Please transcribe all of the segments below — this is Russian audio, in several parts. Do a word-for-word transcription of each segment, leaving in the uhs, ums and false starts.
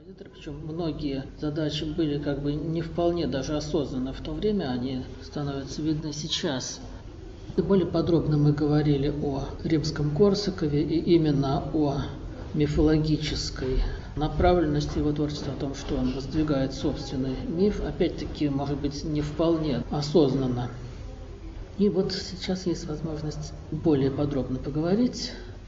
композиторы, причем многие задачи были как бы не вполне даже осознанны в то время, они становятся видны сейчас. И более подробно мы говорили о римском Корсакове и именно о мифологической направленности его творчества, о том, что он воздвигает собственный миф, опять-таки, может быть, не вполне осознанно. И вот сейчас есть возможность более подробно поговорить.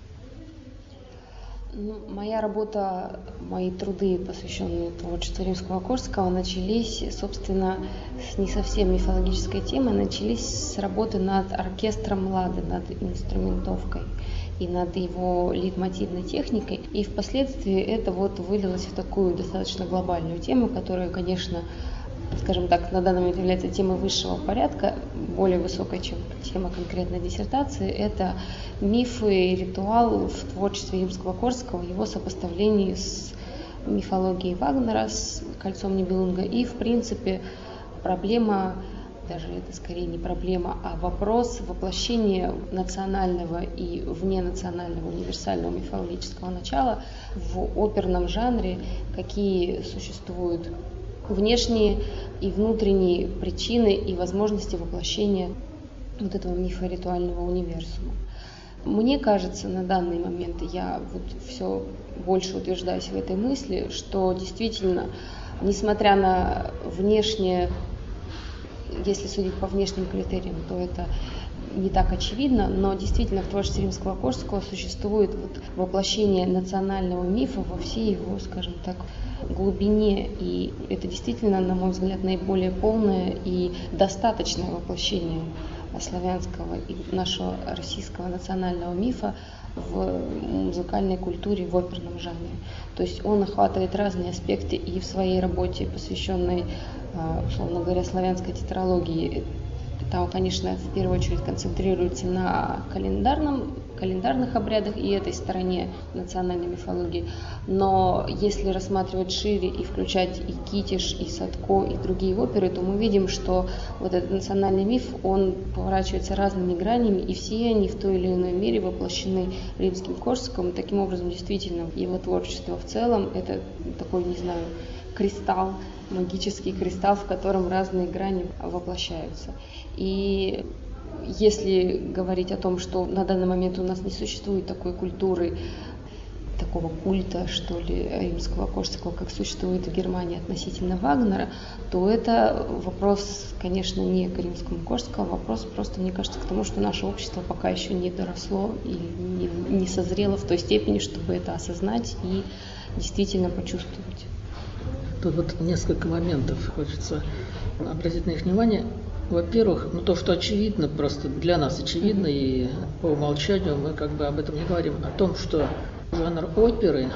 Ну, моя работа, мои труды, посвященные творчеству Римского-Корсакова, начались, собственно, с не совсем мифологической темы, начались с работы над оркестром Лады, над инструментовкой и над его лейтмотивной техникой. И впоследствии это вот вылилось в такую достаточно глобальную тему, которая, конечно, скажем так, на данный момент является темой высшего порядка, более высокой, чем тема конкретной диссертации. Это мифы и ритуал в творчестве Римского-Корсакова, его сопоставлении с мифологией Вагнера, с «Кольцом Нибелунга» и, в принципе, проблема, даже это скорее не проблема, а вопрос воплощения национального и вненационального универсального мифологического начала в оперном жанре, какие существуют внешние и внутренние причины и возможности воплощения вот этого мифа ритуального универсума. Мне кажется, на данный момент я вот все больше утверждаюсь в этой мысли, что действительно, несмотря на внешнее, если судить по внешним критериям, то это не так очевидно, но действительно в творчестве Римского-Корсакова существует вот воплощение национального мифа во всей его, скажем так, глубине, и это действительно, на мой взгляд, наиболее полное и достаточное воплощение славянского и нашего российского национального мифа в музыкальной культуре, в оперном жанре. То есть он охватывает разные аспекты и в своей работе, посвященной, условно говоря, славянской тетралогии. Там, конечно, в первую очередь концентрируется на календарном, календарных обрядах и этой стороне национальной мифологии. Но если рассматривать шире и включать и Китиш, и Садко, и другие оперы, то мы видим, что вот этот национальный миф, он поворачивается разными гранями, и все они в той или иной мере воплощены Римским Корсаковым. Таким образом, действительно, его творчество в целом – это такой, не знаю, кристалл, магический кристалл, в котором разные грани воплощаются. И если говорить о том, что на данный момент у нас не существует такой культуры, такого культа, что ли, римского Корсакова, как существует в Германии относительно Вагнера, то это вопрос, конечно, не к римскому Корсакову, вопрос просто, мне кажется, к тому, что наше общество пока еще не доросло и не, не созрело в той степени, чтобы это осознать и действительно почувствовать. Тут вот несколько моментов хочется обратить на их внимание. Во-первых, ну то, что очевидно, просто для нас очевидно, и по умолчанию мы как бы об этом не говорим, о том, что жанр оперы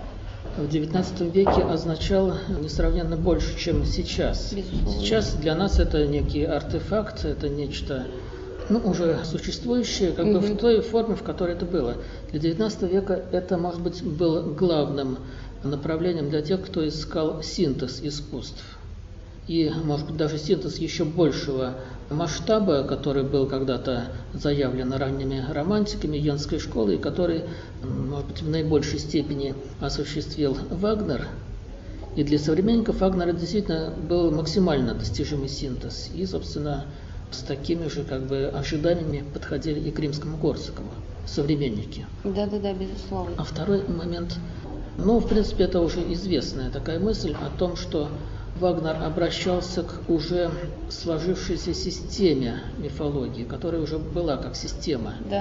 в девятнадцатом веке означал несравненно больше, чем сейчас. Безусловно. Сейчас для нас это некий артефакт, это нечто, ну, уже существующее, как бы в той форме, в которой это было. Для девятнадцатого века это, может быть, было главным направлением для тех, кто искал синтез искусств. И, может быть, даже синтез еще большего масштаба, который был когда-то заявлен ранними романтиками Йенской школы, и который, может быть, в наибольшей степени осуществил Вагнер. И для современников Вагнера действительно был максимально достижимый синтез. И, собственно, с такими же как бы ожиданиями подходили и к римскому Корсакову современники. Да-да-да, безусловно. А второй момент, ну, в принципе, это уже известная такая мысль о том, что Вагнер обращался к уже сложившейся системе мифологии, которая уже была как система. Да.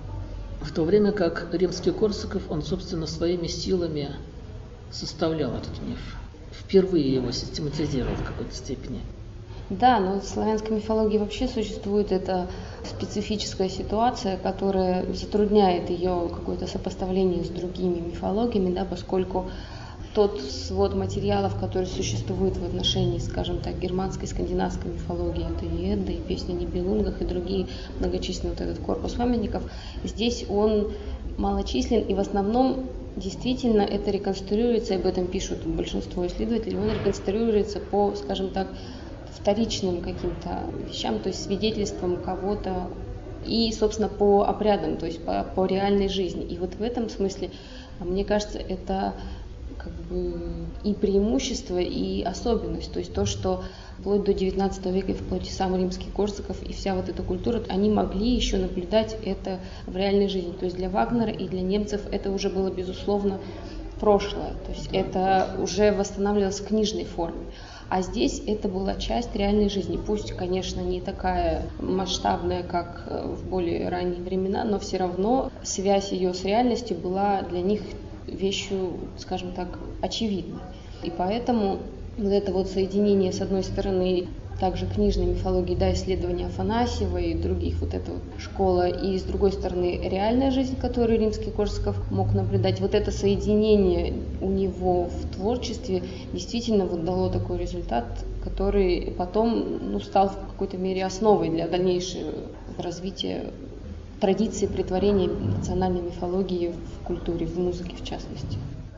В то время как римский Корсаков, он, собственно, своими силами составлял этот миф. Впервые его систематизировал в какой-то степени. Да, но в славянской мифологии вообще существует эта специфическая ситуация, которая затрудняет ее какое-то сопоставление с другими мифологиями, да, поскольку тот свод материалов, который существует в отношении, скажем так, германской, скандинавской мифологии, это и Эдда, и песни о Нибелунгах, и другие многочисленные вот этот корпус памятников, здесь он малочислен, и в основном действительно это реконструируется, и об этом пишут большинство исследователей, он реконструируется по, скажем так, вторичным каким-то вещам, то есть свидетельствам кого-то, и, собственно, по обрядам, то есть по, по реальной жизни. И вот в этом смысле, мне кажется, это как бы и преимущество, и особенность. То есть то, что вплоть до девятнадцатого века, вплоть и сам Римский-Корсаков, и вся вот эта культура, они могли еще наблюдать это в реальной жизни. То есть для Вагнера и для немцев это уже было, безусловно, прошлое. То есть это уже восстанавливалось в книжной форме. А здесь это была часть реальной жизни. Пусть, конечно, не такая масштабная, как в более ранние времена, но все равно связь ее с реальностью была для них вещью, скажем так, очевидной. И поэтому вот это вот соединение, с одной стороны, также книжной мифологии, да, исследования Афанасьева и других, вот эта вот школа, и с другой стороны реальная жизнь, которую Римский-Корсаков мог наблюдать, вот это соединение у него в творчестве действительно вот дало такой результат, который потом, ну, стал в какой-то мере основой для дальнейшего развития традиции претворения национальной мифологии в культуре, в музыке в частности.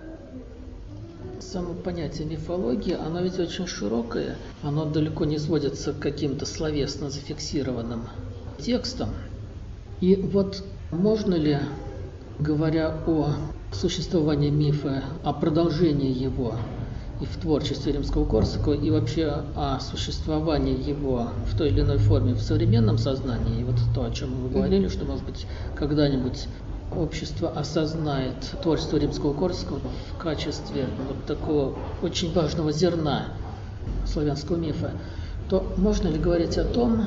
Само понятие мифологии, оно ведь очень широкое, оно далеко не сводится к каким-то словесно зафиксированным текстам. И вот можно ли, говоря о существовании мифа, о продолжении его и в творчестве Римского-Корсакова, и вообще о существовании его в той или иной форме в современном сознании, и вот то, о чем вы говорили, что, может быть, когда-нибудь общество осознает творчество Римского-Корсакова в качестве вот такого очень важного зерна славянского мифа, то можно ли говорить о том,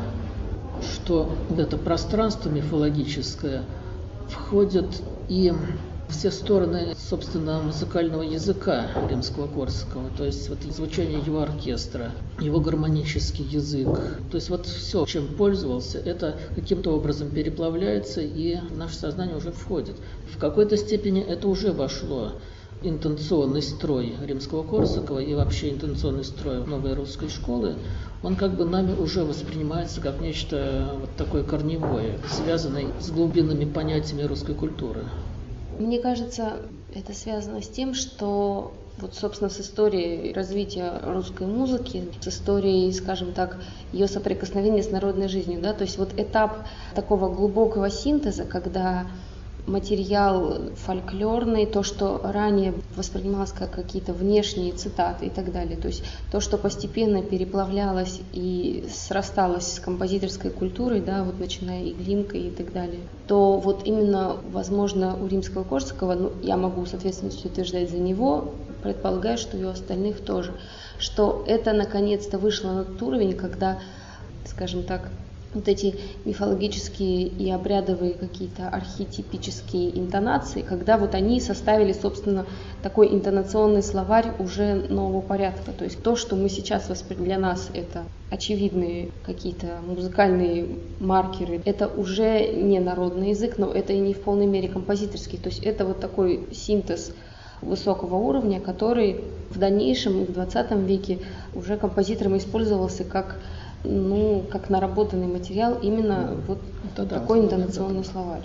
что в это пространство мифологическое входят и все стороны, собственно, музыкального языка Римского-Корсакова, то есть вот звучание его оркестра, его гармонический язык, то есть вот все, чем пользовался, это каким-то образом переплавляется и в наше сознание уже входит. В какой-то степени это уже вошло. Интонационный строй Римского-Корсакова и вообще интонационный строй новой русской школы, он как бы нами уже воспринимается как нечто вот такое корневое, связанное с глубинными понятиями русской культуры. Мне кажется, это связано с тем, что вот, собственно, с историей развития русской музыки, с историей, скажем так, ее соприкосновения с народной жизнью, да, то есть вот этап такого глубокого синтеза, когда материал фольклорный, то, что ранее воспринималось как какие-то внешние цитаты и так далее, то есть то, что постепенно переплавлялось и срасталось с композиторской культурой, да, вот начиная и Глинкой и так далее, то вот именно, возможно, у Римского-Корсакова, ну, я могу с ответственностью утверждать за него, предполагаю, что и у остальных тоже, что это наконец-то вышло на тот уровень, когда, скажем так, вот эти мифологические и обрядовые какие-то архетипические интонации, когда вот они составили, собственно, такой интонационный словарь уже нового порядка. То есть то, что мы сейчас воспринимаем, для нас это очевидные какие-то музыкальные маркеры, это уже не народный язык, но это и не в полной мере композиторский. То есть это вот такой синтез высокого уровня, который в дальнейшем и в двадцатом веке уже композитором использовался как ну, как наработанный материал, именно вот да, такой да, интонационный да. словарь.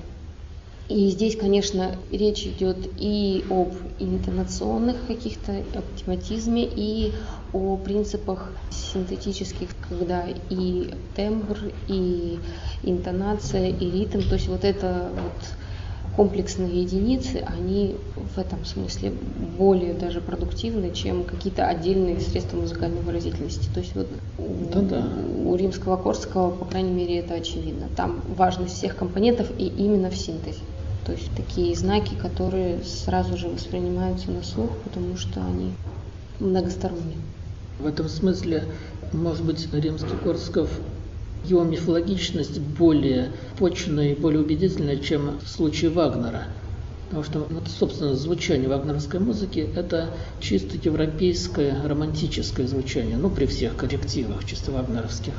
И здесь, конечно, речь идет и об интонационных каких-то, об тематизме, и о принципах синтетических, когда и тембр, и интонация, и ритм, то есть вот это вот комплексные единицы, они в этом смысле более даже продуктивны, чем какие-то отдельные средства музыкальной выразительности. То есть вот Да-да. у Римского-Корсакова, по крайней мере, это очевидно. Там важность всех компонентов и именно в синтезе. То есть такие знаки, которые сразу же воспринимаются на слух, потому что они многосторонние. В этом смысле, может быть, Римский-Корсаков, его мифологичность более почная и более убедительная, чем в случае Вагнера. Потому что, вот, собственно, звучание вагнеровской музыки – это чисто европейское романтическое звучание, ну, при всех коррективах чисто вагнеровских.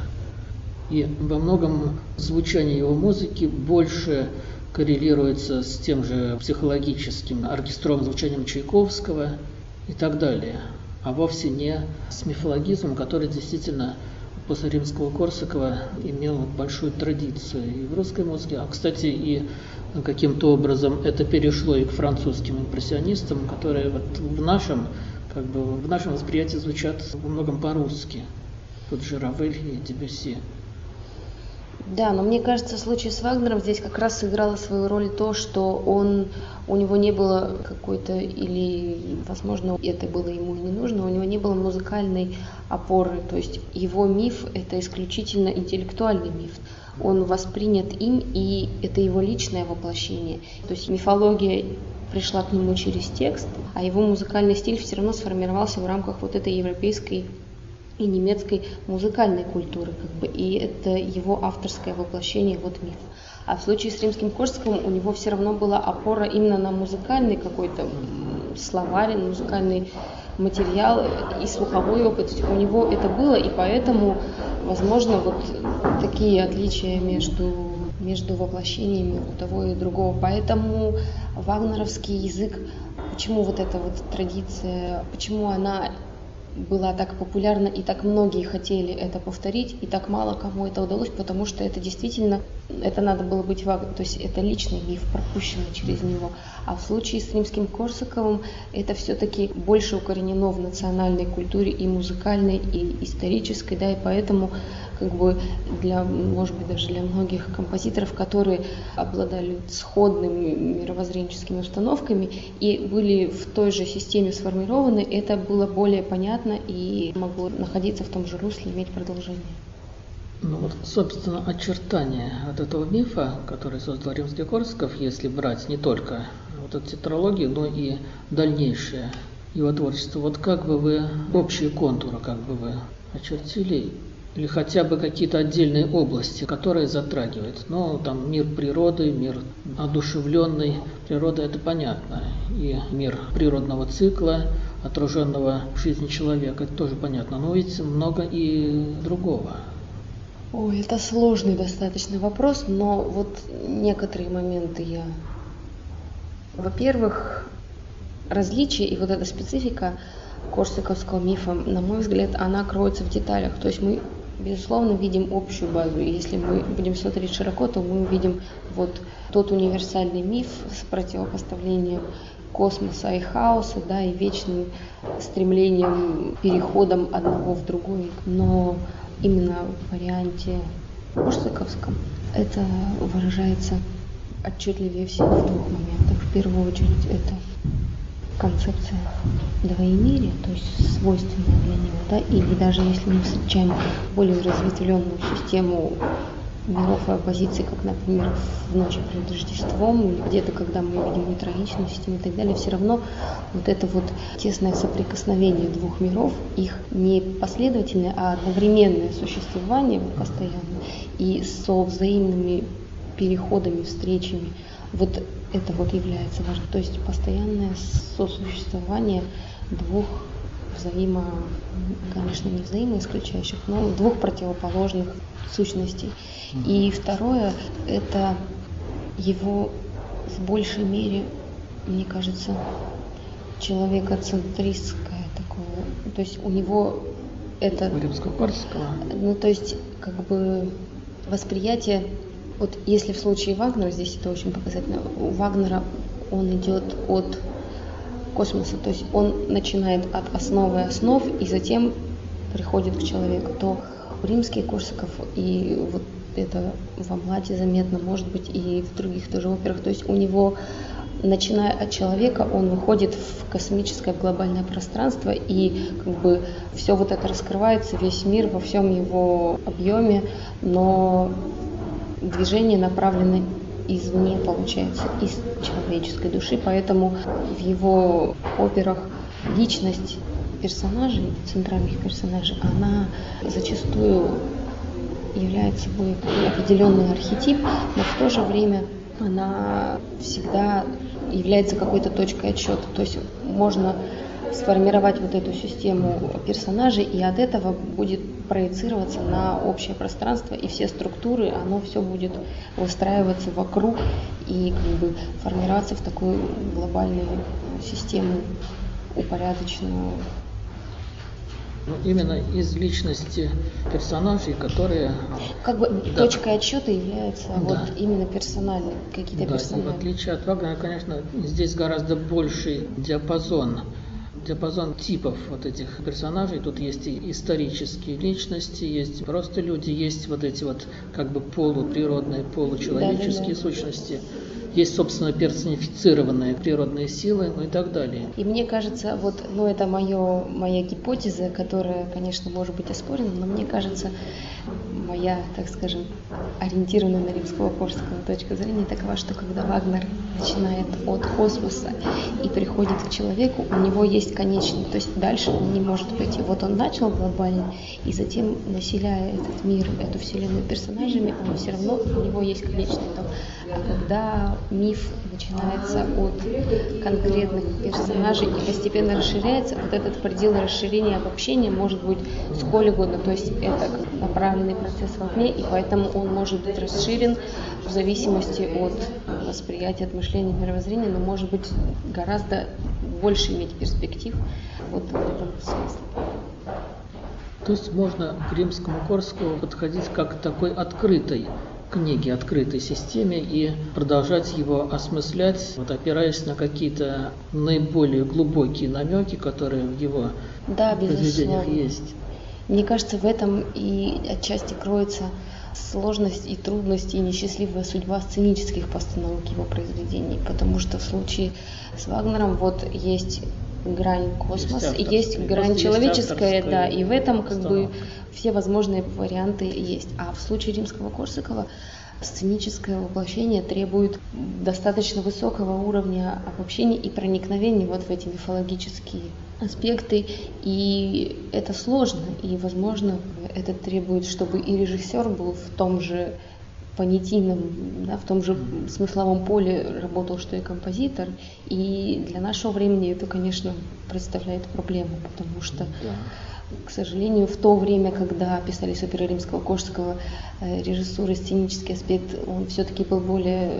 И во многом звучание его музыки больше коррелируется с тем же психологическим оркестровым звучанием Чайковского и так далее, а вовсе не с мифологизмом, который действительно после Римского-Корсакова имел большую традицию и в русской музыке, а, кстати, и каким-то образом это перешло и к французским импрессионистам, которые вот в нашем, как бы, в нашем восприятии звучат во многом по-русски. Тут же Равель и Дебюсси. Да, но мне кажется, в случае с Вагнером здесь как раз сыграло свою роль то, что он, у него не было какой-то, или, возможно, это было ему и не нужно, у него не было музыкальной опоры, то есть его миф – это исключительно интеллектуальный миф. Он воспринят им, и это его личное воплощение. То есть мифология пришла к нему через текст, а его музыкальный стиль все равно сформировался в рамках вот этой европейской и немецкой музыкальной культуры, как бы, и это его авторское воплощение, вот миф. А в случае с Римским-Корсаковым у него все равно была опора именно на музыкальный какой-то словарь, музыкальный материал и слуховой опыт. То есть у него это было, и поэтому, возможно, вот такие отличия между, между воплощениями у того и другого. Поэтому вагнеровский язык, почему вот эта вот традиция, почему она была так популярна, и так многие хотели это повторить, и так мало кому это удалось, потому что это действительно, это надо было быть Вагнером, то есть это личный миф, пропущенный через него. А в случае с Римским-Корсаковым это все-таки больше укоренено в национальной культуре и музыкальной, и исторической, да, и поэтому как бы для, может быть, даже для многих композиторов, которые обладали сходными мировоззренческими установками и были в той же системе сформированы, это было более понятно и могло находиться в том же русле, иметь продолжение. Ну вот, собственно, очертания от этого мифа, который создал Римский-Корсаков, если брать не только вот эту тетралогию, но и дальнейшее его творчество, вот как бы вы общие контуры как бы вы очертили? Или хотя бы какие-то отдельные области, которые затрагивают. Ну, там мир природы, мир одушевленной природы, это понятно. И мир природного цикла, отраженного в жизни человека, это тоже понятно. Но ведь много и другого. Ой, это сложный достаточно вопрос, но вот некоторые моменты я... Во-первых, различия и вот эта специфика корсаковского мифа, на мой взгляд, она кроется в деталях. То есть мы, безусловно, видим общую базу. И если мы будем смотреть широко, то мы увидим вот тот универсальный миф с противопоставлением космоса и хаоса, да, и вечным стремлением, переходом одного в другой. Но именно в варианте корсаковском это выражается отчетливее всего в двух моментах. В первую очередь это концепция двоемирия, то есть свойственная для него, да, или даже если мы встречаем более разветвленную систему миров и оппозиций, как, например, в ночи перед Рождеством, или где-то, когда мы видим нетрагичную систему и так далее, все равно вот это вот тесное соприкосновение двух миров, их не последовательное, а одновременное существование постоянно и со взаимными переходами, встречами, вот это вот является важным. То есть постоянное сосуществование двух взаимо, конечно, не взаимоисключающих, но двух противоположных сущностей. И второе, это его в большей мере, мне кажется, человекоцентристское такое. То есть у него это... Римского-Корсакова. Ну, то есть, как бы восприятие. Вот если в случае Вагнера, здесь это очень показательно, у Вагнера он идет от космоса, то есть он начинает от основы основ и затем приходит к человеку, то у Римский-Корсаков и вот это в Амлате заметно, может быть, и в других тоже операх, то есть у него, начиная от человека, он выходит в космическое, в глобальное пространство, и как бы все вот это раскрывается, весь мир во всем его объеме, но движение направлено извне, получается, из человеческой души, поэтому в его операх личность персонажей, центральных персонажей, она зачастую является собой определенный архетип, но в то же время она всегда является какой-то точкой отсчета. То есть можно сформировать вот эту систему персонажей, и от этого будет проецироваться на общее пространство, и все структуры, оно все будет выстраиваться вокруг и как бы формироваться в такую глобальную систему упорядоченную. Ну, именно из личности персонажей, которые... Как бы да. точкой отсчета являются да. вот именно персонали, какие-то да, персонали. В отличие от Вагнера, конечно, здесь гораздо больший диапазон диапазон типов вот этих персонажей. Тут есть и исторические личности, есть просто люди, есть вот эти вот как бы полуприродные, получеловеческие Да, да, да. сущности. Есть, собственно, персонифицированные природные силы, ну и так далее. И мне кажется, вот, ну это моё, моя гипотеза, которая, конечно, может быть оспорена, но мне кажется, моя, так скажем, ориентированная на Римского-Корсакова точка зрения такова, что когда Вагнер начинает от космоса и приходит к человеку, у него есть конечный, то есть дальше он не может пойти. Вот он начал глобально, и затем, населяя этот мир, эту вселенную персонажами, он все равно, у него есть конечный итог. А когда миф начинается от конкретных персонажей и постепенно расширяется, вот этот предел расширения обобщения может быть сколь угодно, то есть это как направленный процесс вовне, и поэтому он может быть расширен в зависимости от восприятия, от мышления, мировоззрения, но может быть гораздо больше иметь перспектив вот в этом смысле. То есть можно к Римскому-Корсакову подходить как к такой открытой книге, открытой системе и продолжать его осмыслять, вот, опираясь на какие-то наиболее глубокие намеки, которые в его да, произведениях есть. Мне кажется, в этом и отчасти кроется сложность и трудность и несчастливая судьба сценических постановок его произведений, потому что в случае с Вагнером вот есть грань космос и есть грань человеческая, да, и в этом как бы все возможные варианты есть. А в случае Римского-Корсакова сценическое воплощение требует достаточно высокого уровня обобщения и проникновения вот в эти мифологические аспекты, и это сложно, и, возможно, это требует, чтобы и режиссер был в том же понятийном, да, в том же смысловом поле работал, что и композитор, и для нашего времени это, конечно, представляет проблему, потому что, к сожалению, в то время, когда писались оперы Римского-Корсакова, режиссура, сценический аспект, он все-таки был более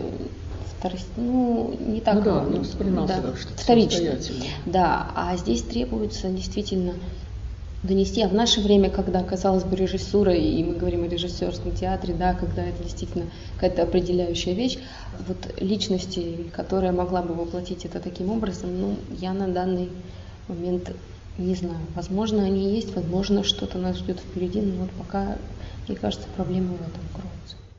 ну, не так, ну да, не воспринимался да, как что-то вторично. Да, а здесь требуется действительно донести. А в наше время, когда, казалось бы, режиссура, и мы говорим о режиссерском театре, да, когда это действительно какая-то определяющая вещь, вот личности, которая могла бы воплотить это таким образом, ну, я на данный момент не знаю. Возможно, они есть, возможно, что-то нас ждет впереди, но вот пока, мне кажется, проблема в этом кроется.